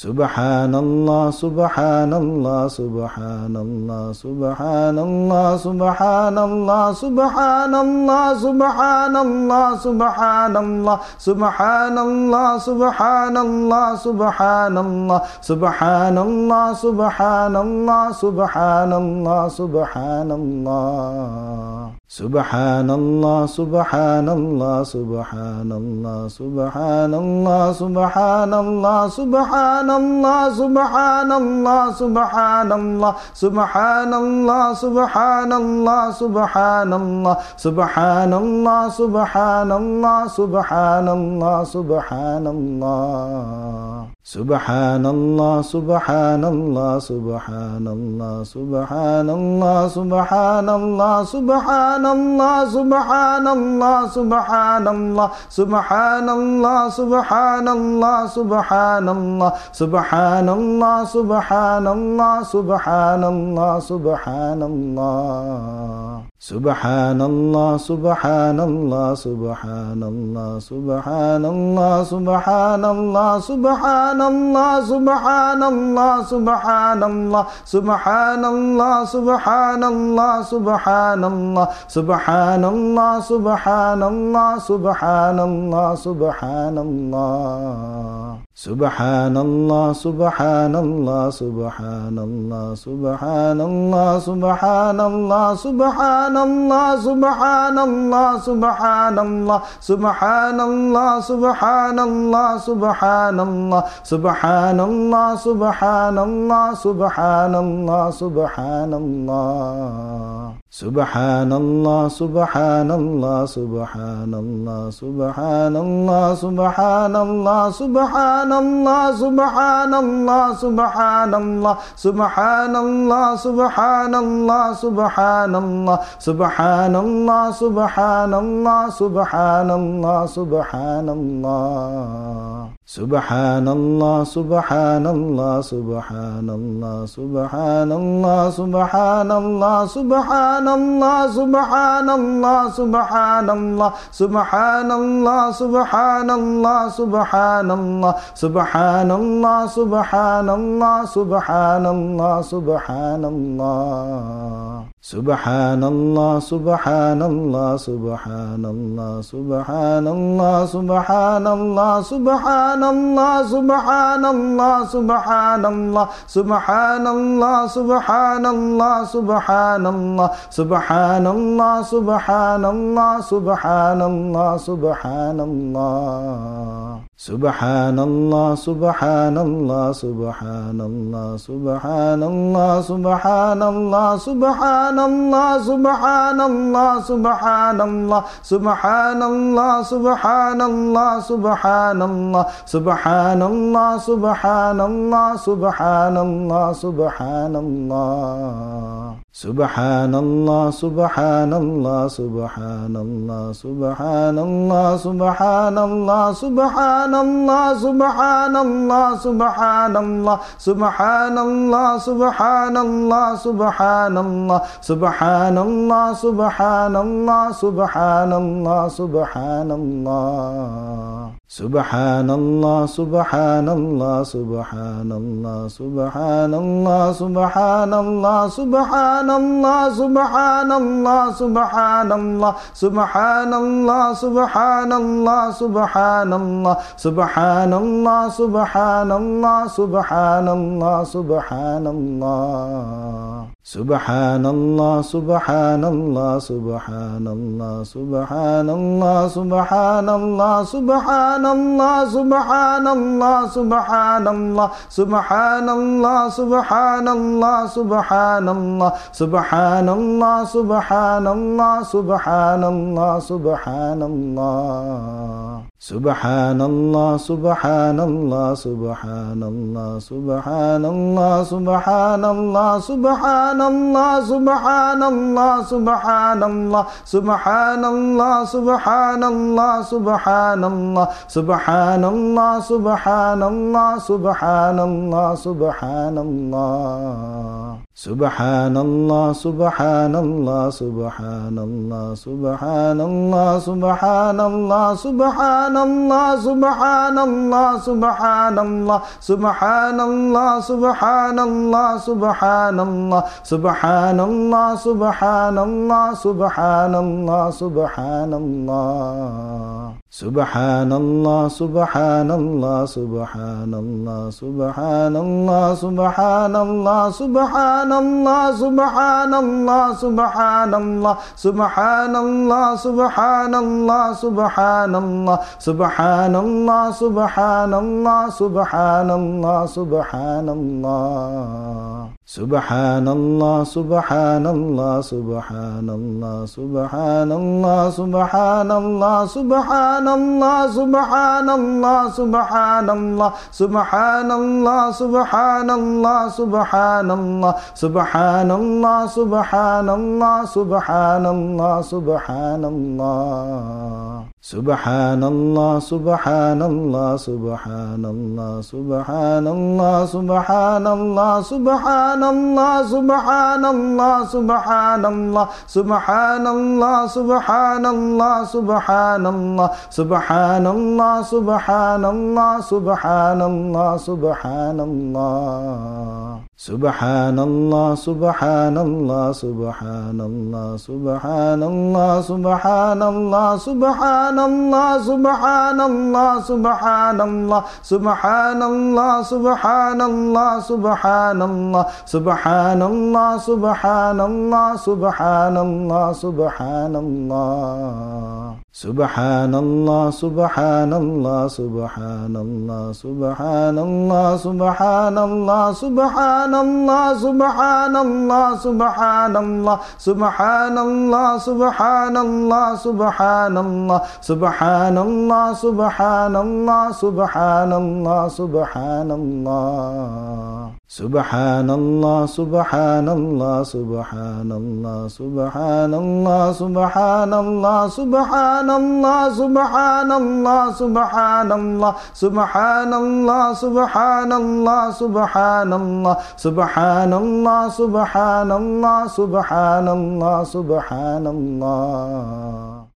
Subhanallah, subhanallah, subhanallah, subhanallah, subhanallah, subhanallah, subhanallah, subhanallah, subhanallah, subhanallah, subhanallah, subhanallah, subhanallah, subhanallah, subhanallah. Subhanallah, subhanallah, subhanallah, subhanallah, subhanallah, subhanallah, subhanallah, subhanallah, subhanallah, subhanallah, subhanallah, subhanallah, subhanallah, subhanallah, subhanallah. Subhanallah, subhanallah, subhanallah, subhanallah, subhanallah, subhanallah, subhanallah, subhanallah, subhanallah, subhanallah, subhanallah, subhanallah, subhanallah, subhanallah, subhanallah. Subhanallah, subhanallah, subhanallah, subhanallah, subhanallah, subhanallah, subhanallah, subhanallah, subhanallah, subhanallah, subhanallah, subhanallah, subhanallah, subhanallah, subhanallah. Subhanallah, subhanallah, subhanallah, subhanallah, subhanallah, subhanallah, subhanallah, subhanallah, subhanallah, subhanallah, subhanallah, subhanallah, subhanallah, subhanallah, subhanallah. Subhanallah, subhanallah, subhanallah, subhanallah, subhanallah, subhanallah, subhanallah, subhanallah, subhanallah, subhanallah, subhanallah, subhanallah, subhanallah, subhanallah, subhanallah. Subhanallah, subhanallah, subhanallah, subhanallah, subhanallah, subhanallah, subhanallah, subhanallah, subhanallah, subhanallah, subhanallah, subhanallah, subhanallah, subhanallah, subhanallah. Subhanallah, subhanallah, subhanallah, subhanallah, subhanallah, subhanallah, subhanallah, subhanallah, subhanallah, subhanallah, subhanallah, subhanallah, subhanallah, subhanallah, subhanallah. Subhanallah, subhanallah, subhanallah, subhanallah, subhanallah, subhanallah, subhanallah, subhanallah, subhanallah, subhanallah, subhanallah, subhanallah, subhanallah, subhanallah, subhanallah. Subhanallah, subhanallah, subhanallah, subhanallah, subhanallah, subhanallah, subhanallah, subhanallah, subhanallah, subhanallah, subhanallah, subhanallah, subhanallah, subhanallah, subhanallah. Subhanallah, subhanallah, subhanallah, subhanallah, subhanallah, subhanallah, subhanallah, subhanallah, subhanallah, subhanallah, subhanallah, subhanallah, subhanallah, subhanallah, subhanallah. Subhanallah, subhanallah, subhanallah, subhanallah, subhanallah, subhanallah, subhanallah, subhanallah, subhanallah, subhanallah, subhanallah, subhanallah, subhanallah, subhanallah, subhanallah. Subhanallah, subhanallah, subhanallah, subhanallah, subhanallah, subhanallah, subhanallah, subhanallah, subhanallah, subhanallah, subhanallah, subhanallah, subhanallah, subhanallah, subhanallah. Subhanallah, subhanallah, subhanallah, subhanallah, subhanallah, subhanallah. subhanallah, subhanallah, subhanallah, subhanallah, subhanallah, subhanallah, subhanallah, subhanallah, subhanallah, subhanallah. Subhanallah, subhanallah, subhanallah, subhanallah, subhanallah, subhanallah, subhanallah, subhanallah, subhanallah, subhanallah, subhanallah, subhanallah, subhanallah, subhanallah, subhanallah. Subhanallah, subhanallah, subhanallah, subhanallah, subhanallah, subhanallah, subhanallah, subhanallah, subhanallah, subhanallah, subhanallah, subhanallah, subhanallah, subhanallah, subhanallah. Subhanallah, subhanallah, subhanallah, subhanallah, subhanallah, subhanallah, subhanallah, subhanallah, subhanallah, subhanallah, subhanallah, subhanallah, subhanallah, subhanallah, subhanallah. Subhanallah, subhanallah, subhanallah, subhanallah, subhanallah, subhanallah, subhanallah, subhanallah, subhanallah, subhanallah, subhanallah, subhanallah, subhanallah, subhanallah, subhanallah. Subhanallah, subhanallah, subhanallah, subhanallah, subhanallah, subhanallah, subhanallah, subhanallah, subhanallah, subhanallah, subhanallah, subhanallah, subhanallah, subhanallah, subhanallah. Subhanallah, subhanallah, subhanallah, subhanallah, subhanallah, subhanallah, subhanallah, subhanallah, subhanallah, subhanallah, subhanallah, subhanallah, subhanallah, subhanallah, subhanallah.